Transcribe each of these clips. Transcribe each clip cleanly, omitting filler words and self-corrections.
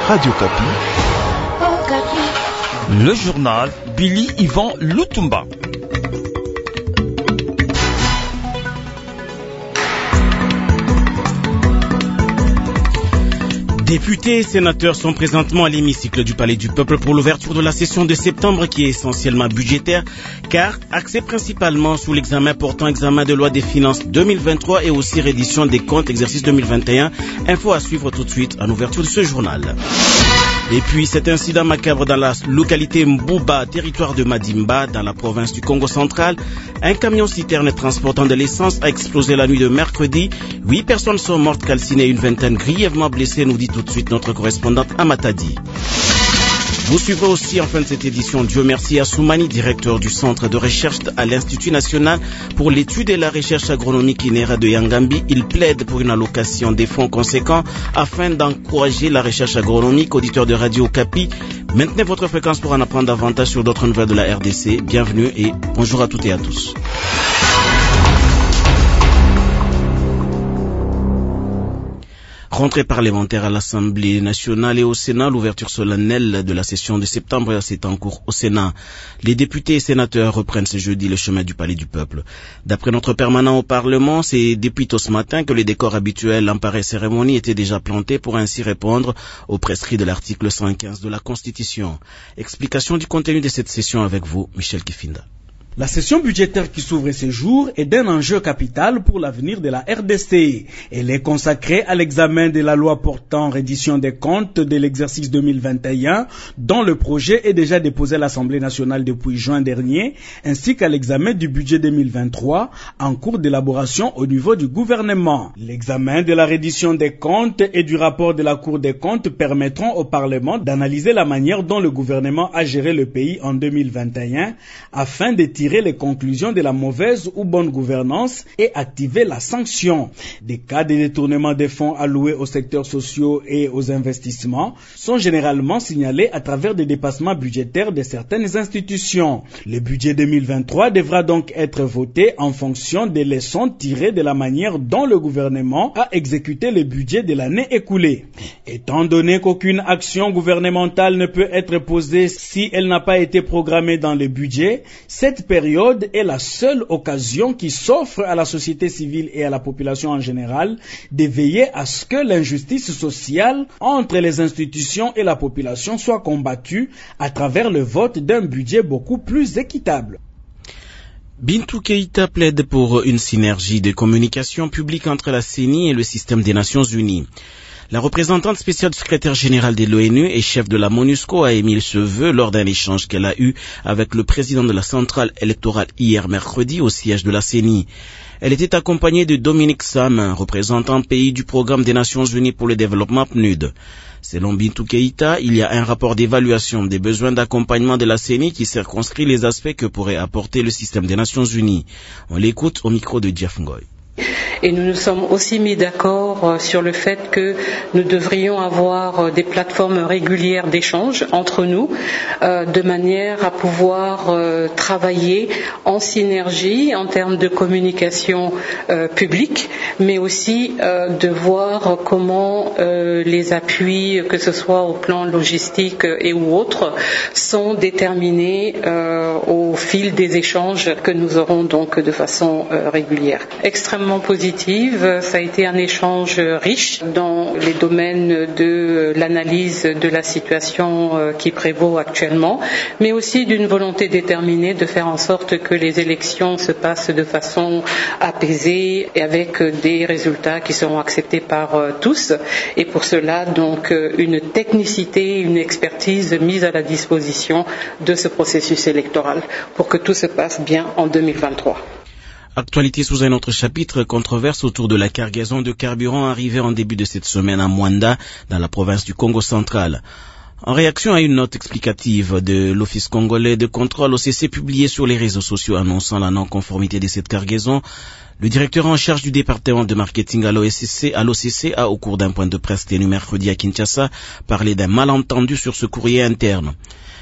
Radio Kapi. Le journal Billy Yvan Lutumba. Députés et sénateurs sont présentement à l'hémicycle du Palais du Peuple pour l'ouverture de la session de septembre qui est essentiellement budgétaire car axée principalement sur l'examen portant examen de loi des finances 2023 et aussi reddition des comptes exercice 2021. Info à suivre tout de suite en ouverture de ce journal. Et puis cet incident macabre dans la localité Mbouba, territoire de Madimba, dans la province du Congo central. Un camion-citerne transportant de l'essence a explosé la nuit de mercredi. 8 personnes sont mortes calcinées et une vingtaine grièvement blessées, nous dit tout de suite notre correspondante à Matadi. Vous suivrez aussi en fin de cette édition Dieu merci à Soumani, directeur du centre de recherche à l'Institut national pour l'étude et la recherche agronomique INERA de Yangambi. Il plaide pour une allocation des fonds conséquents afin d'encourager la recherche agronomique. Auditeur de Radio Kapi, maintenez votre fréquence pour en apprendre davantage sur d'autres nouvelles de la RDC. Bienvenue et bonjour à toutes et à tous. Rentrée parlementaire à l'Assemblée nationale et au Sénat, l'ouverture solennelle de la session de septembre est en cours au Sénat. Les députés et sénateurs reprennent ce jeudi le chemin du Palais du Peuple. D'après notre permanent au Parlement, c'est depuis tôt ce matin que les décors habituels en pareille cérémonie étaient déjà plantés pour ainsi répondre aux prescrits de l'article 115 de la Constitution. Explication du contenu de cette session avec vous, Michel Kifinda. La session budgétaire qui s'ouvre ce jour est d'un enjeu capital pour l'avenir de la RDC. Elle est consacrée à l'examen de la loi portant reddition des comptes de l'exercice 2021, dont le projet est déjà déposé à l'Assemblée nationale depuis juin dernier, ainsi qu'à l'examen du budget 2023 en cours d'élaboration au niveau du gouvernement. L'examen de la reddition des comptes et du rapport de la Cour des comptes permettront au Parlement d'analyser la manière dont le gouvernement a géré le pays en 2021 afin de tirer les conclusions de la mauvaise ou bonne gouvernance et activer la sanction. Des cas de détournement des fonds alloués aux secteurs sociaux et aux investissements sont généralement signalés à travers des dépassements budgétaires de certaines institutions. Le budget 2023 devra donc être voté en fonction des leçons tirées de la manière dont le gouvernement a exécuté le budget de l'année écoulée. Étant donné qu'aucune action gouvernementale ne peut être posée si elle n'a pas été programmée dans le budget, cette période est la seule occasion qui s'offre à la société civile et à la population en général de veiller à ce que l'injustice sociale entre les institutions et la population soit combattue à travers le vote d'un budget beaucoup plus équitable. Bintou Keïta plaide pour une synergie de communication publique entre la CENI et le système des Nations Unies. La représentante spéciale du secrétaire général de l'ONU et chef de la MONUSCO a émis ce vœu lors d'un échange qu'elle a eu avec le président de la centrale électorale hier mercredi au siège de la CENI. Elle était accompagnée de Dominique Sam, représentant pays du programme des Nations Unies pour le développement PNUD. Selon Bintou Keïta, il y a un rapport d'évaluation des besoins d'accompagnement de la CENI qui circonscrit les aspects que pourrait apporter le système des Nations Unies. On l'écoute au micro de Jeff Ngoy. Et nous nous sommes aussi mis d'accord sur le fait que nous devrions avoir des plateformes régulières d'échange entre nous, de manière à pouvoir travailler en synergie en termes de communication publique, mais aussi de voir comment les appuis, que ce soit au plan logistique et ou autres, sont déterminés au fil des échanges que nous aurons donc de façon régulière. Extrêmement positive. Ça a été un échange riche dans les domaines de l'analyse de la situation qui prévaut actuellement, mais aussi d'une volonté déterminée de faire en sorte que les élections se passent de façon apaisée et avec des résultats qui seront acceptés par tous. Et pour cela, donc, une technicité, une expertise mise à la disposition de ce processus électoral pour que tout se passe bien en 2023. Actualité sous un autre chapitre, controverse autour de la cargaison de carburant arrivée en début de cette semaine à Mwanda, dans la province du Congo central. En réaction à une note explicative de l'Office congolais de contrôle OCC publiée sur les réseaux sociaux annonçant la non-conformité de cette cargaison, le directeur en charge du département de marketing à l'OCC a, au cours d'un point de presse tenu mercredi à Kinshasa, parlé d'un malentendu sur ce courrier interne.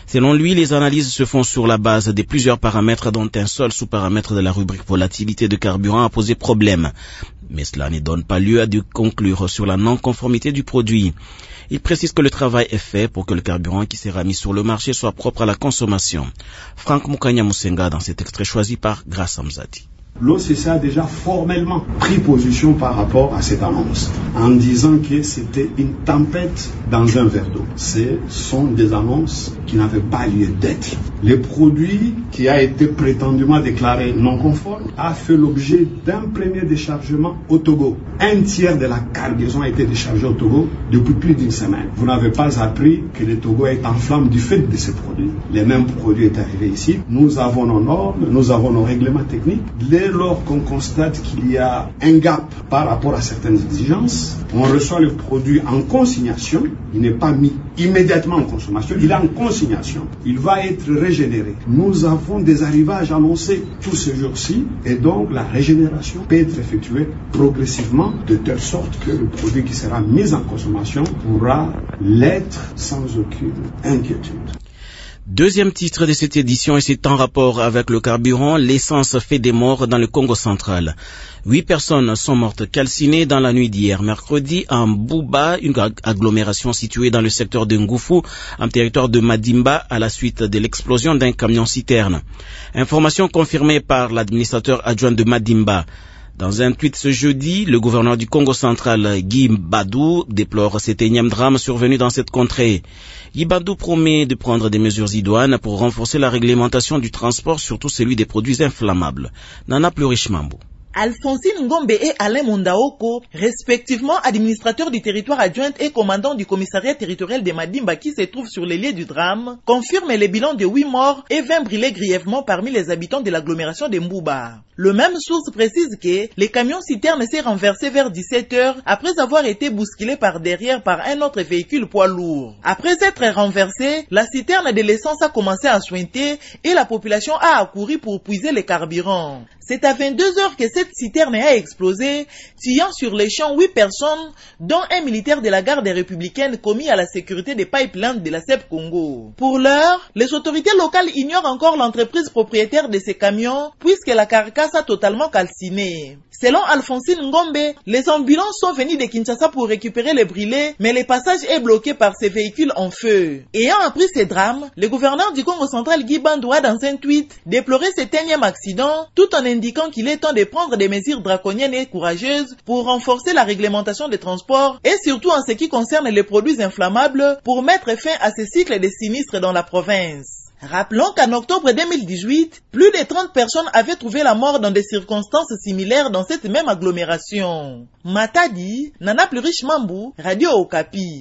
Selon lui, les analyses se font sur la base de plusieurs paramètres dont un seul sous-paramètre de la rubrique volatilité de carburant a posé problème. Mais cela ne donne pas lieu à de conclure sur la non-conformité du produit. Il précise que le travail est fait pour que le carburant qui sera mis sur le marché soit propre à la consommation. Franck Mukanya Musenga dans cet extrait choisi par Grace Amzati. L'OCC a déjà formellement pris position par rapport à cette annonce en disant que c'était une tempête dans un verre d'eau. Ce sont des annonces qui n'avaient pas lieu d'être. Le produit qui a été prétendument déclaré non conforme a fait l'objet d'un premier déchargement au Togo. Un tiers de la cargaison a été déchargée au Togo depuis plus d'une semaine. Vous n'avez pas appris que le Togo est en flamme du fait de ces produits. Les mêmes produits est arrivé ici. Nous avons nos normes, nous avons nos règlements techniques. Dès lors qu'on constate qu'il y a un gap par rapport à certaines exigences, on reçoit le produit en consignation. Il n'est pas mis immédiatement en consommation, il est en consignation. Il va être régénéré. Nous avons des arrivages annoncés tous ces jours-ci et donc la régénération peut être effectuée progressivement de telle sorte que le produit qui sera mis en consommation pourra l'être sans aucune inquiétude. Deuxième titre de cette édition et c'est en rapport avec le carburant, l'essence fait des morts dans le Congo central. 8 personnes sont mortes calcinées dans la nuit d'hier, mercredi, à Mbouba, une agglomération située dans le secteur de Ngoufu, en territoire de Madimba, à la suite de l'explosion d'un camion-citerne. Information confirmée par l'administrateur adjoint de Madimba. Dans un tweet ce jeudi, le gouverneur du Congo central, Guy Badou, déplore cet énième drame survenu dans cette contrée. Guy Badou promet de prendre des mesures idoines pour renforcer la réglementation du transport, surtout celui des produits inflammables. Nana Plurichmambo. Alphonsine Ngombe et Alain Mondaoko, respectivement administrateurs du territoire adjoint et commandant du commissariat territorial de Madimba qui se trouve sur les lieux du drame, confirment les bilans de 8 morts et 20 brûlés grièvement parmi les habitants de l'agglomération de Mbouba. Le même source précise que les camions citernes s'est renversé vers 17h après avoir été bousculé par derrière par un autre véhicule poids lourd. Après être renversé, la citerne de l'essence a commencé à suinter et la population a accouru pour puiser le carburant. C'est à 22h que cette citerne a explosé, tuant sur les champs 8 personnes, dont un militaire de la garde républicaine commis à la sécurité des pipelines de la CEP Congo. Pour l'heure, les autorités locales ignorent encore l'entreprise propriétaire de ces camions, puisque la carcasse a totalement calciné. Selon Alphonsine Ngombe, les ambulances sont venues de Kinshasa pour récupérer les brûlés, mais le passage est bloqué par ces véhicules en feu. Ayant appris ces drames, le gouverneur du Congo central Guy Badou a dans un tweet déploré cet énième accident, tout en indiquant qu'il est temps de prendre des mesures draconiennes et courageuses pour renforcer la réglementation des transports et surtout en ce qui concerne les produits inflammables pour mettre fin à ces cycles de sinistres dans la province. Rappelons qu'en octobre 2018, plus de 30 personnes avaient trouvé la mort dans des circonstances similaires dans cette même agglomération. Matadi, Nana Plurichmambo, Radio Okapi.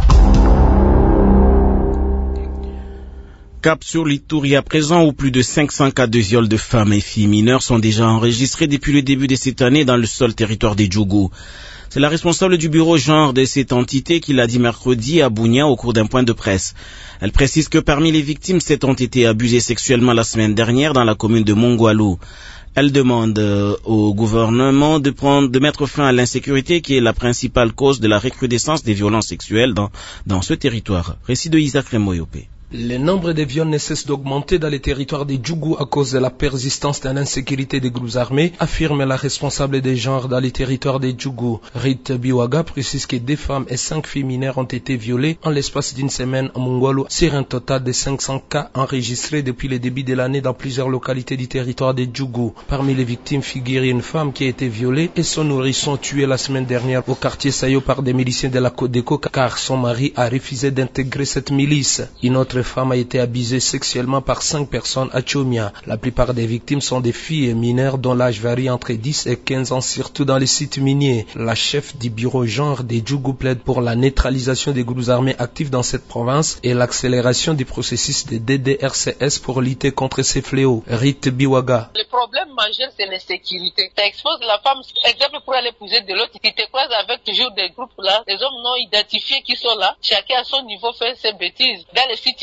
Cap sur l'Ituri à présent où plus de 500 cas de viol de femmes et filles mineures sont déjà enregistrés depuis le début de cette année dans le seul territoire des Djougou. C'est la responsable du bureau genre de cette entité qui l'a dit mercredi à Bunia au cours d'un point de presse. Elle précise que parmi les victimes, 7 ont été abusées sexuellement la semaine dernière dans la commune de Mongwalu. Elle demande au gouvernement de mettre fin à l'insécurité qui est la principale cause de la recrudescence des violences sexuelles dans ce territoire. Récit de Isaac Remoyopé. Le nombre de viols ne cesse d'augmenter dans les territoires des Djougou à cause de la persistance de l'insécurité des groupes armés, affirme la responsable des genres dans les territoires des Djougou. Rite Biwaga précise que 2 femmes et 5 filles mineures ont été violées en l'espace d'une semaine à Mongwalu, sur un total de 500 cas enregistrés depuis le début de l'année dans plusieurs localités du territoire des Djougou. Parmi les victimes figure une femme qui a été violée et son nourrisson tué la semaine dernière au quartier Sayo par des miliciens de la Codeco car son mari a refusé d'intégrer cette milice. Une autre femme a été abusée sexuellement par 5 personnes à Chomia. La plupart des victimes sont des filles et mineures dont l'âge varie entre 10 et 15 ans, surtout dans les sites miniers. La chef du bureau genre des Djougou plaide pour la neutralisation des groupes armés actifs dans cette province et l'accélération du processus de DDRCS pour lutter contre ces fléaux. Rite Biwaga. Le problème majeur, c'est l'insécurité. Ça expose la femme, exemple pour aller épouser de l'autre, tu te croises avec toujours des groupes là, des hommes non identifiés qui sont là, chacun à son niveau fait ses bêtises. Dans les sites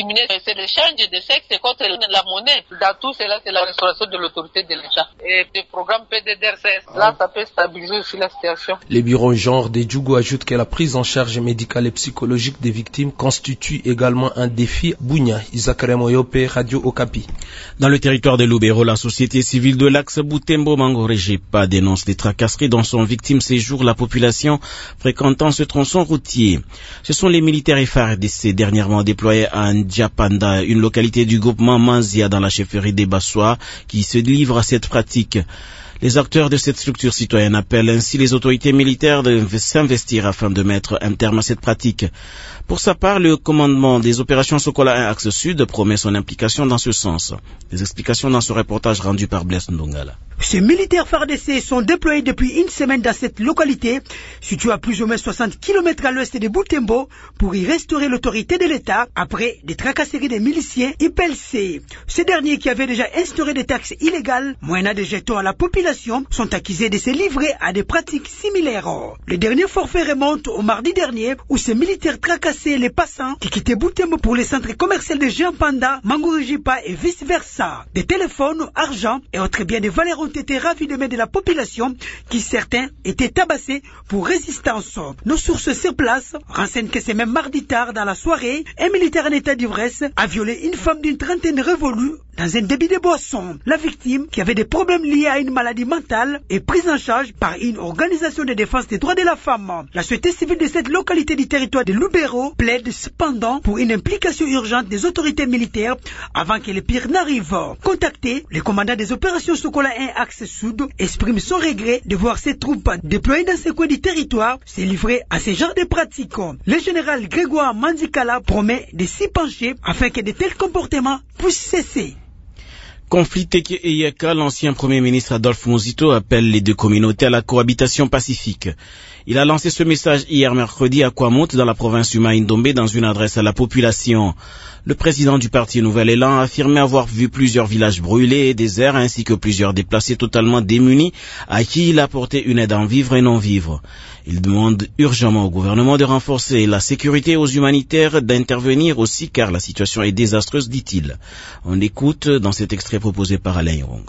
discriminer. C'est l'échange de sexe contre la monnaie. Dans tout cela, c'est la restauration de l'autorité de l'État. Et le programme PDDRCS, là, ça peut stabiliser aussi la situation. Les bureaux genre des Djougou ajoutent que la prise en charge médicale et psychologique des victimes constitue également un défi. Bounia, Isakare Moyope, Radio Okapi. Dans le territoire de Lubero, la société civile de l'axe Butembo-Mangorejipa dénonce des tracasseries dont sont victimes ces jours la population fréquentant ce tronçon routier. Ce sont les militaires FARDC dernièrement déployés à Ndjapanda, une localité du groupement Manzia dans la chefferie des Bassois, qui se livrent à cette pratique. Les acteurs de cette structure citoyenne appellent ainsi les autorités militaires de s'investir afin de mettre un terme à cette pratique. Pour sa part, le commandement des opérations Sokola 1 Axe Sud promet son implication dans ce sens. Des explications dans ce reportage rendu par Blaise Ndongala. Ces militaires FARDC sont déployés depuis une semaine dans cette localité, située à plus ou moins 60 km à l'ouest de Butembo, pour y restaurer l'autorité de l'État après des tracasseries des miliciens IPLC. Ces derniers qui avaient déjà instauré des taxes illégales, moyennant des jetons à la population, sont accusés de se livrer à des pratiques similaires. Le dernier forfait remonte au mardi dernier, où ces militaires tracassaient les passants qui quittaient Butembo pour les centres commerciaux de Ndjapanda, Mangorejipa et vice-versa. Des téléphones, argent et autres biens de valeur ont été ravis des mains de la population qui certains étaient tabassés pour résistance. Nos sources sur place renseignent que c'est même mardi tard dans la soirée, un militaire en état d'ivresse a violé une femme d'une trentaine révolue dans un débit de boisson. La victime, qui avait des problèmes liés à une maladie mentale, est prise en charge par une organisation de défense des droits de la femme. La société civile de cette localité du territoire de Lubero plaide cependant pour une implication urgente des autorités militaires avant que le pire n'arrive. Contacté, le commandant des opérations Sokola 1 Axe Sud exprime son regret de voir ses troupes déployées dans ce coin du territoire se livrer à ce genre de pratiques. Le général Grégoire Mandikala promet de s'y pencher afin que de tels comportements puissent cesser. Conflit Teke Eyeka, l'ancien premier ministre Adolphe Muzito appelle les deux communautés à la cohabitation pacifique. Il a lancé ce message hier mercredi à Kwamouth dans la province du Mai-Ndombe dans une adresse à la population. Le président du parti Nouvel Élan a affirmé avoir vu plusieurs villages brûlés et déserts ainsi que plusieurs déplacés totalement démunis à qui il a apporté une aide en vivre et non vivre. Il demande urgemment au gouvernement de renforcer la sécurité, aux humanitaires d'intervenir aussi car la situation est désastreuse, dit-il. On écoute dans cet extrait proposé par Alain Hirong.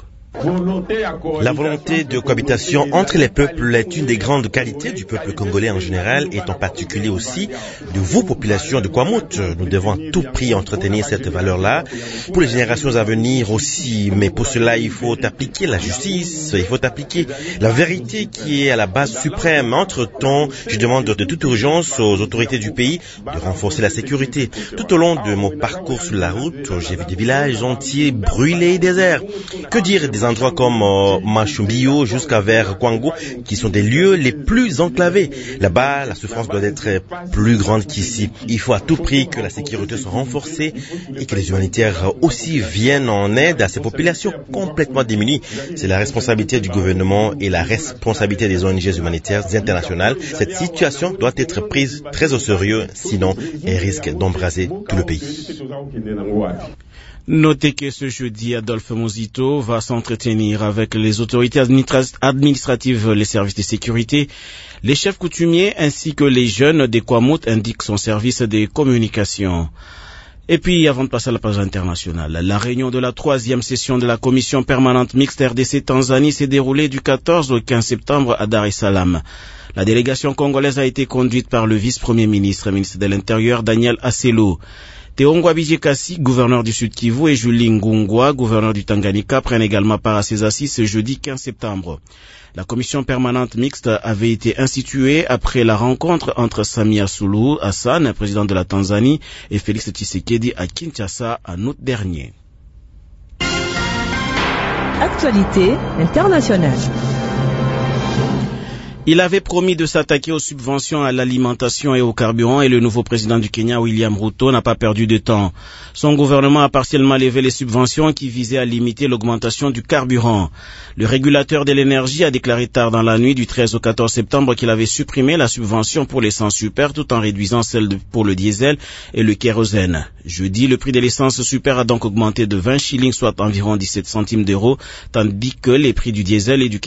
La volonté de cohabitation entre les peuples est une des grandes qualités du peuple congolais en général et en particulier aussi de vous, population de Kwamouth. Nous devons à tout prix entretenir cette valeur-là pour les générations à venir aussi. Mais pour cela, il faut appliquer la justice, il faut appliquer la vérité qui est à la base suprême. Entre-temps, je demande de toute urgence aux autorités du pays de renforcer la sécurité. Tout au long de mon parcours sur la route, j'ai vu des villages entiers brûlés et déserts. Que dire des endroits comme Machumbio jusqu'à vers Kwango, qui sont des lieux les plus enclavés. Là-bas, la souffrance doit être plus grande qu'ici. Il faut à tout prix que la sécurité soit renforcée et que les humanitaires aussi viennent en aide à ces populations complètement démunies. C'est la responsabilité du gouvernement et la responsabilité des ONG humanitaires internationales. Cette situation doit être prise très au sérieux, sinon elle risque d'embraser tout le pays. Notez que ce jeudi, Adolphe Muzito va s'entretenir avec les autorités administratives, les services de sécurité, les chefs coutumiers ainsi que les jeunes des Kwamouth, indique son service de communication. Et puis, avant de passer à la page internationale, la réunion de la 3e session de la commission permanente mixte RDC-Tanzanie s'est déroulée du 14 au 15 septembre à Dar es Salaam. La délégation congolaise a été conduite par le vice-premier ministre de l'Intérieur, Daniel Asselo. Teongwa Bijekasi, gouverneur du Sud Kivu, et Julie Ngungwa, gouverneur du Tanganyika, prennent également part à ces assises ce jeudi 15 septembre. La commission permanente mixte avait été instituée après la rencontre entre Samia Suluhu Hassan, président de la Tanzanie, et Félix Tshisekedi à Kinshasa en août dernier. Actualité internationale. Il avait promis de s'attaquer aux subventions à l'alimentation et au carburant et le nouveau président du Kenya, William Ruto, n'a pas perdu de temps. Son gouvernement a partiellement levé les subventions qui visaient à limiter l'augmentation du carburant. Le régulateur de l'énergie a déclaré tard dans la nuit du 13 au 14 septembre qu'il avait supprimé la subvention pour l'essence super tout en réduisant celle pour le diesel et le kérosène. Jeudi, le prix de l'essence super a donc augmenté de 20 shillings, soit environ 17 centimes d'euros, tandis que les prix du diesel et du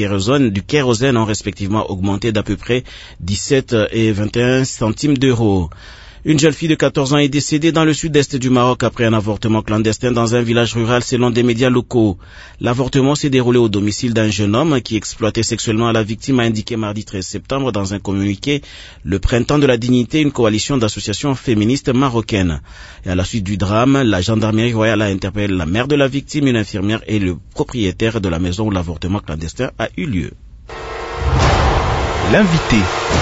kérosène ont respectivement augmenté d'à peu près 17 et 21 centimes d'euros. Une jeune fille de 14 ans est décédée dans le sud-est du Maroc après un avortement clandestin dans un village rural selon des médias locaux. L'avortement s'est déroulé au domicile d'un jeune homme qui exploitait sexuellement la victime, a indiqué mardi 13 septembre dans un communiqué le Printemps de la Dignité, une coalition d'associations féministes marocaines. Et à la suite du drame, la gendarmerie royale a interpellé la mère de la victime, une infirmière et le propriétaire de la maison où l'avortement clandestin a eu lieu. L'invité.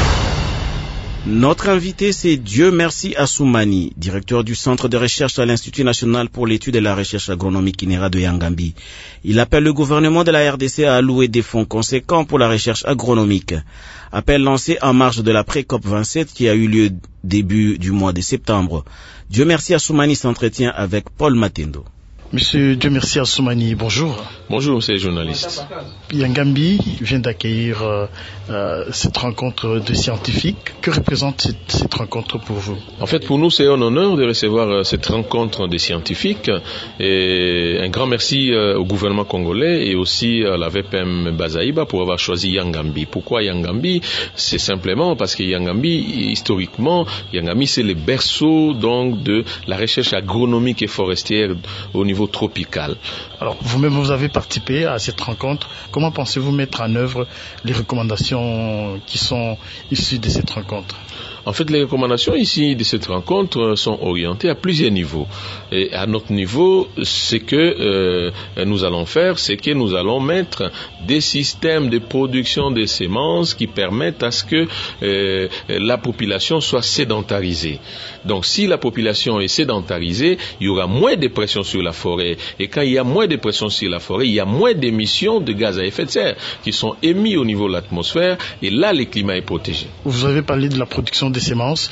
Notre invité, c'est Dieu Merci Assoumani, directeur du Centre de recherche à l'Institut national pour l'étude et la recherche agronomique INERA de Yangambi. Il appelle le gouvernement de la RDC à allouer des fonds conséquents pour la recherche agronomique. Appel lancé en marge de la pré-COP 27 qui a eu lieu début du mois de septembre. Dieu Merci Assoumani s'entretient avec Paul Matendo. Monsieur Dieu Merci Assoumani, bonjour. Bonjour, monsieur le journaliste. Yangambi vient d'accueillir cette rencontre de scientifiques. Que représente cette rencontre pour vous? En fait, pour nous, c'est un honneur de recevoir cette rencontre des scientifiques. Et un grand merci au gouvernement congolais et aussi à la VPM Bazaïba pour avoir choisi Yangambi. Pourquoi Yangambi? C'est simplement parce que Yangambi, historiquement, Yangambi, c'est le berceau donc de la recherche agronomique et forestière au niveau tropical. Alors, vous-même, vous avez participé à cette rencontre. Comment pensez-vous mettre en œuvre les recommandations qui sont issues de cette rencontre? En fait, les recommandations ici de cette rencontre sont orientées à plusieurs niveaux. Et à notre niveau, ce que nous allons faire, c'est que nous allons mettre des systèmes de production de semences qui permettent à ce que la population soit sédentarisée. Donc, si la population est sédentarisée, il y aura moins de pression sur la forêt. Et quand il y a moins de pression sur la forêt, il y a moins d'émissions de gaz à effet de serre qui sont émis au niveau de l'atmosphère. Et là, le climat est protégé. Vous avez parlé de la production des semences.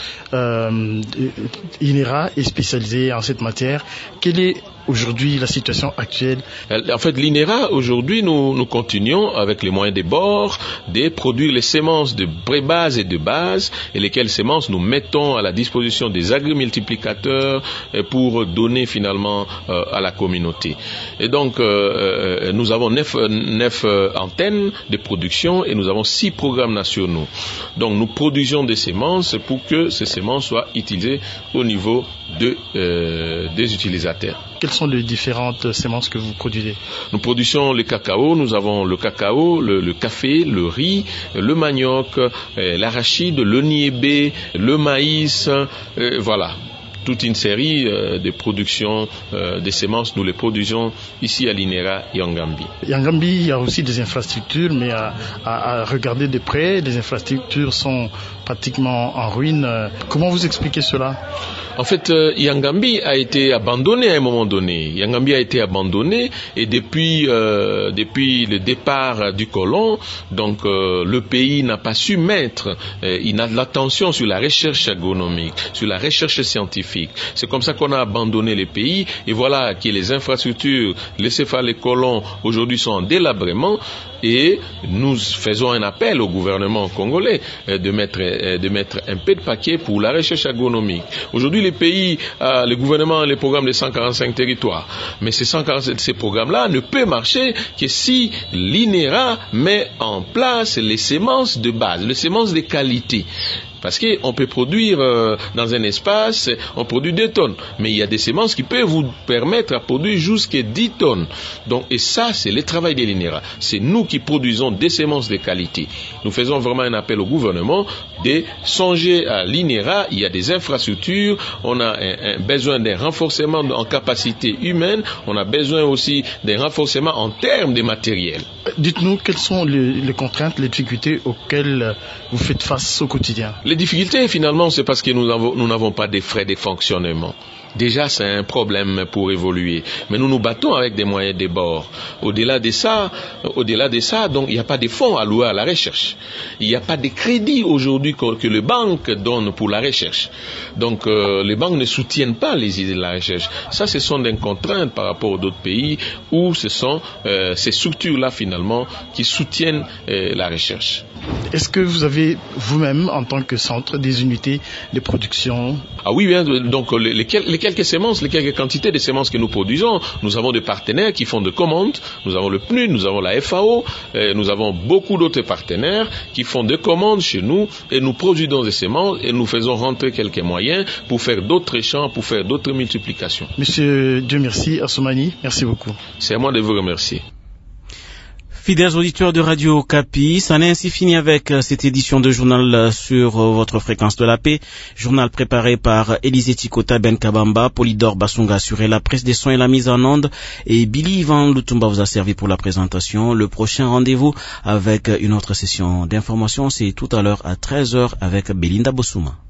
INERA est spécialisée en cette matière. Quelle est aujourd'hui la situation actuelle? En fait, l'INERA, aujourd'hui, nous continuons avec les moyens des bords de produire les semences de pré-base et de base, et lesquelles semences nous mettons à la disposition des agrimultiplicateurs pour donner finalement à la communauté. Et donc, nous avons 9 antennes de production et nous avons 6 programmes nationaux. Donc, nous produisons des semences pour que ces semences soient utilisées au niveau des utilisateurs. Quelles sont les différentes semences que vous produisez? Nous produisons le cacao, nous avons le cacao, le café, le riz, le manioc, l'arachide, le niébé, le maïs, voilà. Toute une série de productions de semences, nous les produisons ici à l'INERA Yangambi. Yangambi, il y a aussi des infrastructures, mais à regarder de près, les infrastructures sont pratiquement en ruine. Comment vous expliquez cela? En fait, Yangambi a été abandonné à un moment donné. Yangambi a été abandonné et depuis le départ du colon, donc le pays n'a pas su mettre l'attention sur la recherche agronomique, sur la recherche scientifique. C'est comme ça qu'on a abandonné les pays et voilà que les infrastructures laissées par les colons aujourd'hui sont en délabrement et nous faisons un appel au gouvernement congolais de mettre un peu de paquet pour la recherche agronomique. Aujourd'hui, les pays, le gouvernement a les programmes de 145 territoires, mais ces programmes-là ne peuvent marcher que si l'INERA met en place les semences de base, les semences de qualité. Parce qu'on peut produire dans un espace, on produit 2 tonnes. Mais il y a des semences qui peuvent vous permettre à produire jusqu'à 10 tonnes. Donc, et ça, c'est le travail de l'INERA. C'est nous qui produisons des semences de qualité. Nous faisons vraiment un appel au gouvernement de songer à l'INERA. Il y a des infrastructures. On a un besoin d'un renforcement en capacité humaine. On a besoin aussi d'un renforcement en termes de matériel. Dites-nous, quelles sont les contraintes, les difficultés auxquelles vous faites face au quotidien? Les difficultés, finalement, c'est parce que nous n'avons pas de frais de fonctionnement. Déjà, c'est un problème pour évoluer. Mais nous nous battons avec des moyens de bord. Au-delà de ça, donc, il n'y a pas de fonds alloués à la recherche. Il n'y a pas de crédit aujourd'hui que les banques donnent pour la recherche. Donc, les banques ne soutiennent pas les idées de la recherche. Ça, ce sont des contraintes par rapport à d'autres pays où ce sont ces structures-là, finalement, qui soutiennent la recherche. Est-ce que vous avez vous-même, en tant que centre, des unités de production? Ah oui, bien, donc les quelques semences, les quelques quantités de semences que nous produisons, nous avons des partenaires qui font des commandes, nous avons le PNUD, nous avons la FAO, nous avons beaucoup d'autres partenaires qui font des commandes chez nous et nous produisons des semences et nous faisons rentrer quelques moyens pour faire d'autres champs, pour faire d'autres multiplications. Monsieur Dieu merci, Assoumani, merci beaucoup. C'est à moi de vous remercier. Fidèles auditeurs de Radio Okapi, ça n'est ainsi fini avec cette édition de journal sur votre fréquence de la paix. Journal préparé par Élisée Tikota Ben Kabamba, Polydor Basunga assuré la prise des sons et la mise en onde, et Billy Ivan Lutumba vous a servi pour la présentation. Le prochain rendez-vous avec une autre session d'information, c'est tout à l'heure à 13h avec Belinda Bossouma.